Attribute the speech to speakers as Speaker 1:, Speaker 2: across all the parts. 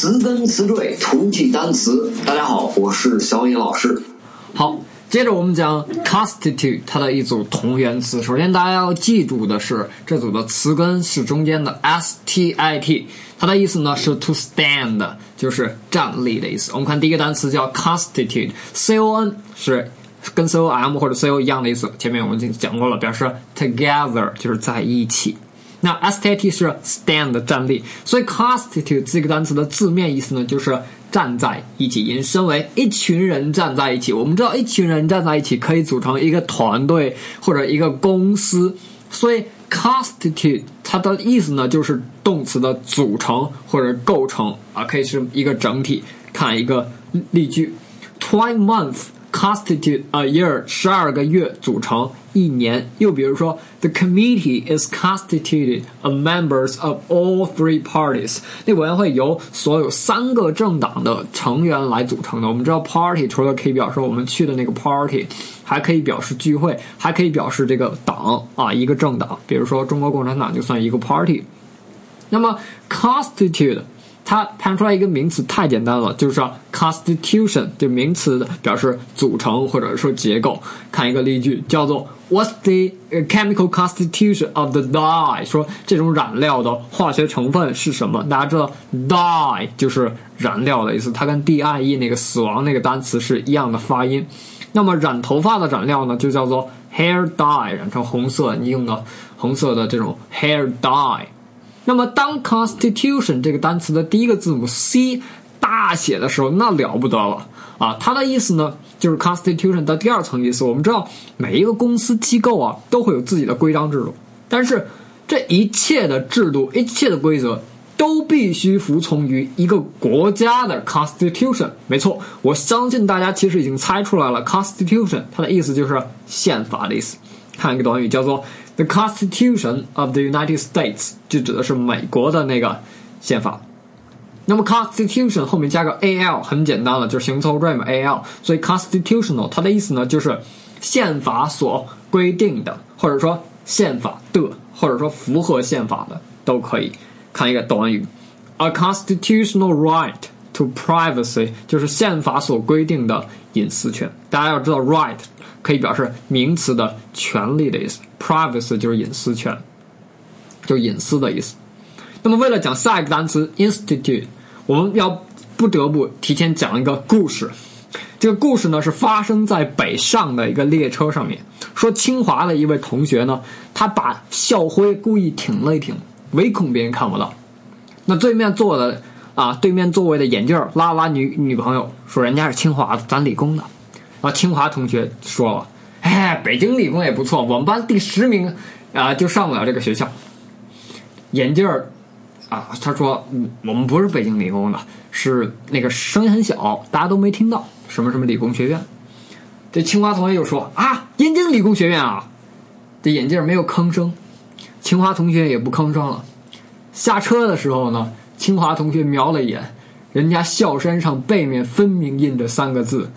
Speaker 1: 词根词缀，图记单词。大家好，我是小野老师。
Speaker 2: 好，接着我们讲 constitute 它的一组同源词。首先大家要记住的是，这组的词根是中间的 stit， 它的意思呢是 to stand， 就是站立的意思。我们看第一个单词叫 constitute， con 是跟 com 或者 co 一样的意思，前面我们已经讲过了，表示 together 就是在一起。那 stit 是 stand 站立，所以 constitute 这个单词的字面意思呢就是站在一起，引申为一群人站在一起。我们知道一群人站在一起可以组成一个团队或者一个公司，所以 constitute 它的意思呢就是动词的组成或者构成啊，可以是一个整体。看一个例句 ，12 months constitute a year， 12个月组成一年。又比如说 The committee is constituted of members of all three parties， 那委员会由所有3个政党的成员来组成的。我们知道 party 除了可以表示我们去的那个 party， 还可以表示聚会，还可以表示这个党啊，一个政党，比如说中国共产党就算一个 party。那么 constitute它判出来一个名词太简单了，就是 constitution 这名词表示组成或者说结构。看一个例句叫做 What's the chemical constitution of the dye？ 说这种染料的化学成分是什么？大家知道 dye 就是染料的意思，它跟 die 那个死亡那个单词是一样的发音。那么染头发的染料呢就叫做 hair dye， 染成红色，你用的红色的这种 hair dye。那么当 constitution 这个单词的第一个字母 C 大写的时候，那了不得了啊！它的意思呢就是 constitution 的第二层意思。我们知道每一个公司机构啊都会有自己的规章制度，但是这一切的制度一切的规则都必须服从于一个国家的 constitution。 没错，我相信大家其实已经猜出来了， constitution 它的意思就是宪法的意思。看一个短语叫做 The Constitution of the United States， 就指的是美国的那个宪法。那么 Constitution 后面加个 al 很简单了，就是形容词后缀嘛 al， 所以 Constitutional 它的意思呢就是宪法所规定的，或者说宪法的，或者说符合宪法的都可以。看一个短语 A constitutional right to privacy， 就是宪法所规定的隐私权。大家要知道 right 可以表示名词的权利的意思， privacy 就是隐私权，就是隐私的意思。那么为了讲下一个单词 institute， 我们要不得不提前讲一个故事。这个故事呢是发生在北上的一个列车上面，说清华的一位同学呢，他把校徽故意挺了一挺，唯恐别人看不到。那对面座位的眼镜拉拉女朋友，说人家是清华的，咱理工的。然后清华同学说了，北京理工也不错，我们班第10名就上不了这个学校。眼镜他说我们不是北京理工的，是那个声音很小，大家都没听到，什么什么理工学院。这清华同学又说燕京理工学院啊。这眼镜没有吭声，清华同学也不吭声了。下车的时候呢，清华同学瞄了一眼，人家校衫上背面分明印着3个字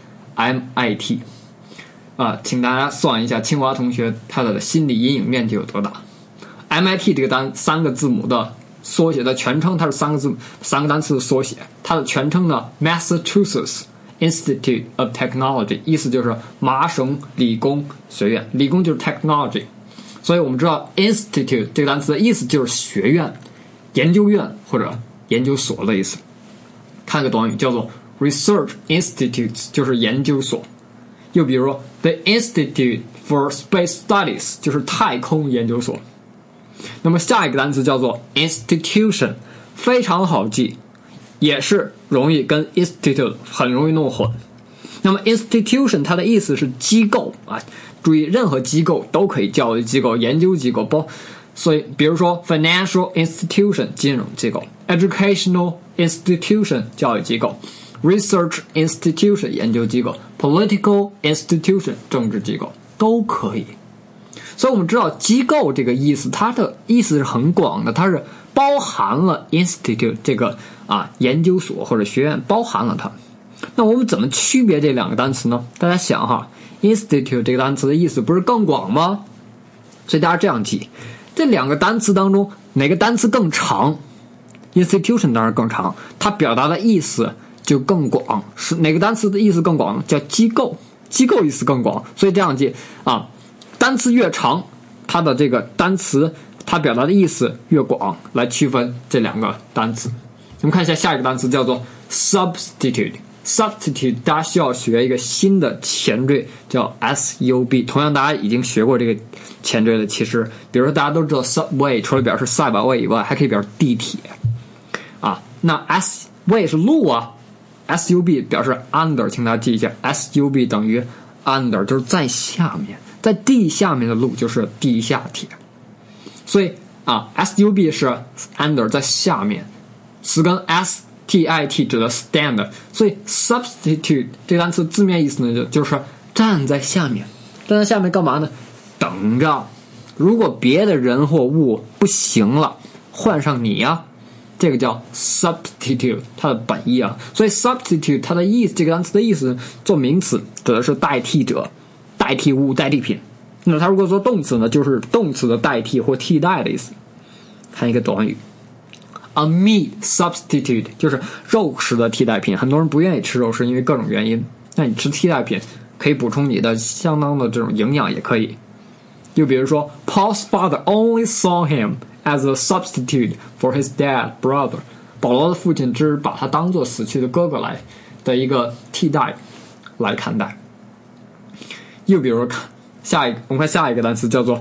Speaker 2: MIT。请大家算一下清华同学他的心理阴影面积有多大。MIT 这个3个字母的缩写的全称，它是3个单词的缩写，它的全称呢 Massachusetts Institute of Technology， 意思就是麻省理工学院，理工就是 technology。 所以我们知道 institute 这个单词的意思就是学院、研究院或者研究所的意思。看个短语叫做 Research Institutes， 就是研究所。又比如说 The Institute for Space Studies， 就是太空研究所。那么下一个单词叫做 institution， 非常好记，也是容易跟 institute 很容易弄混。那么 institution 它的意思是机构注意任何机构都可以，教育机构、研究机构，所以比如说 financial institution 金融机构， educational institution 教育机构， research institution 研究机构， political institution 政治机构都可以。所以我们知道机构这个意思，它的意思是很广的，它是包含了 institute 这个研究所或者学院，包含了它。那我们怎么区别这2个单词呢？大家想institute 这个单词的意思不是更广吗？所以大家这样记，这2个单词当中哪个单词更长？ institution 当然更长，它表达的意思就更广。是哪个单词的意思更广？叫机构，机构意思更广。所以这样记啊，单词越长，它的这个单词它表达的意思越广，来区分这两个单词。我们看一下下一个单词叫做 substitute。substitute 大家需要学一个新的前缀叫 sub， 同样大家已经学过这个前缀的，其实比如说大家都知道 subway 除了表示赛马位以外，还可以表示地铁啊。那 way 是路啊， sub 表示 under， 请大家记一下 sub 等于 under， 就是在下面，在地下面的路就是地下铁。所以啊 sub 是 under 在下面，词根 STIT 指的 stand， 所以 substitute 这个单词字面意思呢就是站在下面。站在下面干嘛呢？等着，如果别的人或物不行了，换上你啊，这个叫 substitute， 它的本意啊。所以 substitute 它的意思，这个单词的意思做名词指的是代替者、代替物、代替品。那它如果做动词呢，就是动词的代替或替代的意思。看一个短语A meat substitute 就是肉食的替代品，很多人不愿意吃肉食，因为各种原因。那你吃替代品可以补充你的相当的这种营养，也可以。就比如说 Paul's father only saw him as a substitute for his dead brother。保罗的父亲只把他当作死去的哥哥来的一个替代来看待。又比如我们看下一个单词叫做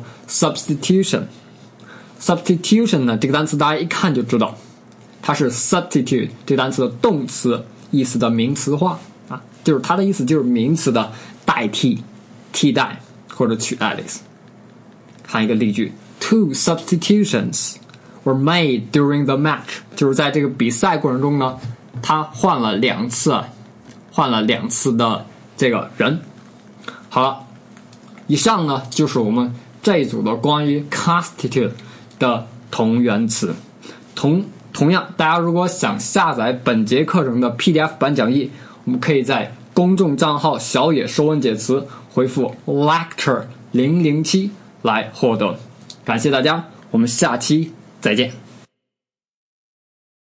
Speaker 2: substitution。substitution 呢，这个单词大家一看就知道，它是 substitute 这个单词的动词意思的名词化啊，就是它的意思就是名词的代替、替代或者取代的意思。看一个例句 ，Two substitutions were made during the match， 就是在这个比赛过程中呢，他换了两次的这个人。好了，以上呢就是我们这一组的关于 constitute 的同源词。同样，大家如果想下载本节课程的 PDF 版讲义，我们可以在公众账号小野说文解词回复 lecture 007来获得。感谢大家，我们下期再见。